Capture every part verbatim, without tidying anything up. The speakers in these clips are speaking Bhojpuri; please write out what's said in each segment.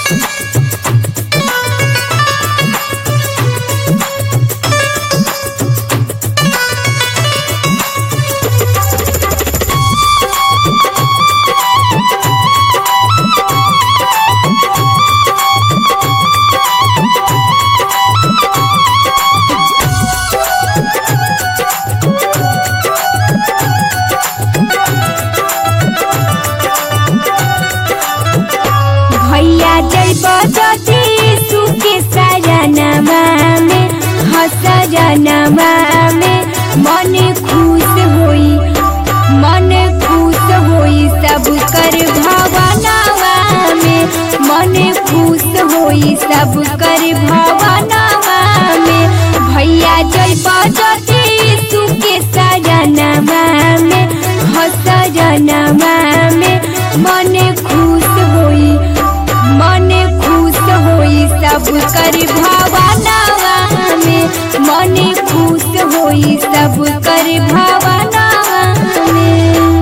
सजनवा में मन खुश होई मन खुश होई सब कर भावनावा में मन खुश होई सब कर भावनावा में भैया जय बजते यीशु के सजनवा में ह सजनवा में मन खुश होई मन खुश होई सब कर भावनावा में मन खुश होई सब कर भावना में।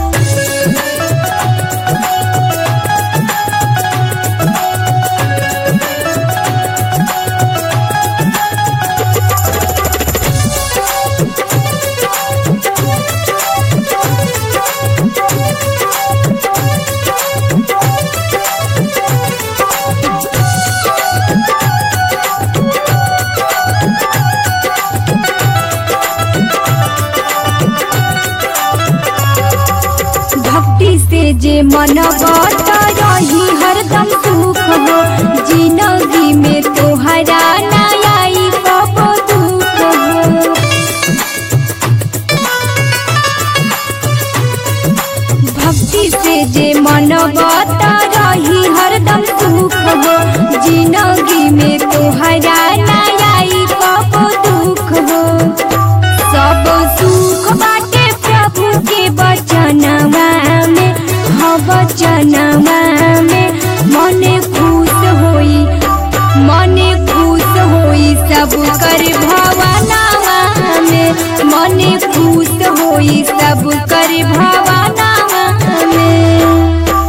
से जे मन बता रही हरदम सुख हो जिंदगी में तोहरा ना आई कबो दुख हो। भक्ति से जे मन बता रही हरदम सुख हो जिंदगी में तोहरा ना आई कबो दुख हो। सब सुख बाटे प्रभु के वचनवा में वचनवा में मन खुश होई मन खुश होई सब कर भावनावा में मन खुश होई सब कर भावनावा में।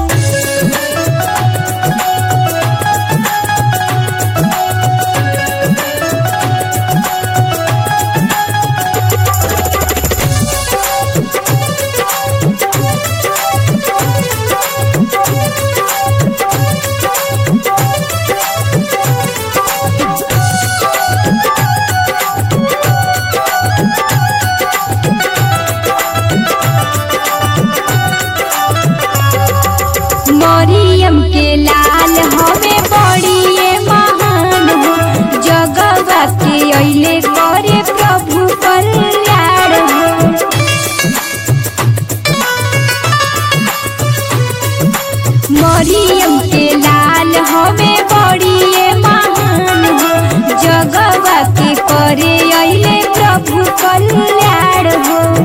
मरियम के लाल हमें बड़ी महान हो जगवा के अइले करे प्रभु कल्याण हो। मरियम के लाल हमें बड़ी महान हो जगवा के करे अइले प्रभु कल्याण हो।